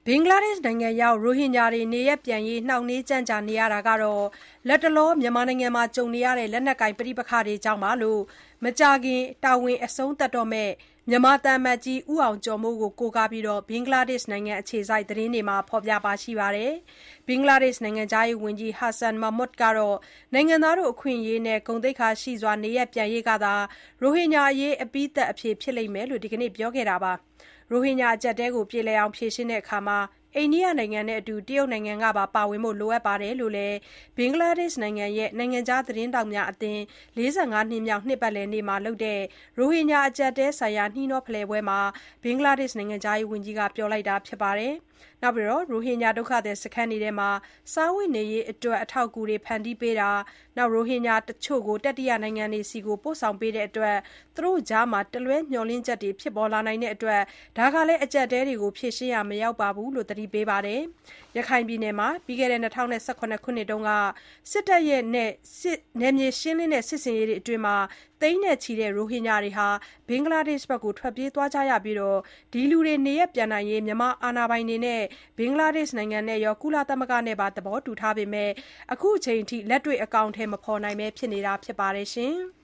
ဘင်္ဂလားဒေ့ရှ်နိုင်ငံရောက်ရိုဟင်ဂျာတွေနေရပ်ပြန်ရေးနှောင့်နှေးကြန့်ကြာနေရတာဟာလတ်တလောမြန်မာနိုင်ငံမှာကြုံနေရတဲ့လက်နက်ကိုင်ပဋိပက္ခတွေကြောင့်လို့မကြာခင်တာဝန်အဆုံးသတ်တော့မယ့်မြန်မာသံအမတ်ကြီးဦးအောင်ကျော်မိုးကိုကိုးကားပြီးဘင်္ဂလားဒေ့ရှ်နိုင်ငံအခြေစိုက်သတင်းတွေမှာဖော်ပြပါတယ်။ ဘင်္ဂလားဒေ့ရှ်နိုင်ငံခြားရေးဝန်ကြီး Hasan Mahmud ကတော့ နိုင်ငံသားအခွင့်အရေးနဲ့ဂုဏ်သိက္ခာရှိစွာနေရပ်ပြန်ရေးကသာရိုဟင်ဂျာအရေးအပြီးသတ်အဖြေဖြစ်လိမ့်မယ်လို့ဒီကနေ့ပြောခဲ့တာပါ။ ရိုဟင်ဂျာအကျပ်အတည်းကိုပြေလည်အောင်ဖြေရှင်းရာမှာအိန္ဒိယနိုင်ငံနဲ့အတူတရုတ်နိုင်ငံကပါပါဝင်ဖို့လိုအပ်တယ်လို့လည်းဘင်္ဂလားဒေ့ရှ်နိုင်ငံရဲ့နိုင်ငံခြားသတင်းထောက်များအသင်း45နှစ်မြောက်နှစ်ပတ်လည်နေ့မှာလုပ်တဲ့ရိုဟင်ဂျာအကျပ်အတည်းဆိုင်ရာနှီးနှောဖလှယ်ပွဲမှာဘင်္ဂလားဒေ့ရှ်နိုင်ငံခြားရေးဝန်ကြီးကပြောလိုက်တာပါ။ ရိုဟင်ဂျာဒုက္ခသည်စခန်းတွေမှာစားဝတ်နေရေးအတွက်အထောက်အကူတွေဖန်တီးပေးတာ၊ ရိုဟင်ဂျာတချို့ကိုတတိယနိုင်ငံတွေဆီပို့ဆောင်ပေးတဲ့အတွက်သူတို့ကြားတလွဲမျှော်လင့်ချက်တွေဖြစ်ပေါ်လာနိုင်တဲ့အတွက်ဒါကလည်းအကျပ်အတည်းတွေကိုဖြေရှင်းရာမရောက်ဘူးလို့သတိပေးပါတယ်။ ရခိုင်ပြည်နယ်မှာပြီးခဲ့တဲ့2017ခုနှစ်တုန်းကစစ်တပ်ရဲ့နယ်မြေရှင်းလင်းတဲ့စစ်ဆင်ရေးတွေအတွင်းသိန်းနဲ့ချီတဲ့ရိုဟင်ဂျာတွေဘင်္ဂလားဒေ့ရှ်ဘက်ထွက်ပြေးသွားကြရပြီးဒီလူတွေနေရပ်ပြန်နိုင်ရေးမြန်မာအာဏာပိုင်တွေနဲ့ဘင်္ဂလားဒေ့ရှ်နိုင်ငံနဲ့ရောကုလသမဂ္ဂနဲ့ပါသဘောတူထားပေမဲ့အခုချိန်ထိလက်တွေ့အကောင်အထည်မဖော်နိုင်ပဲဖြစ်နေတာဖြစ်ပါတယ်။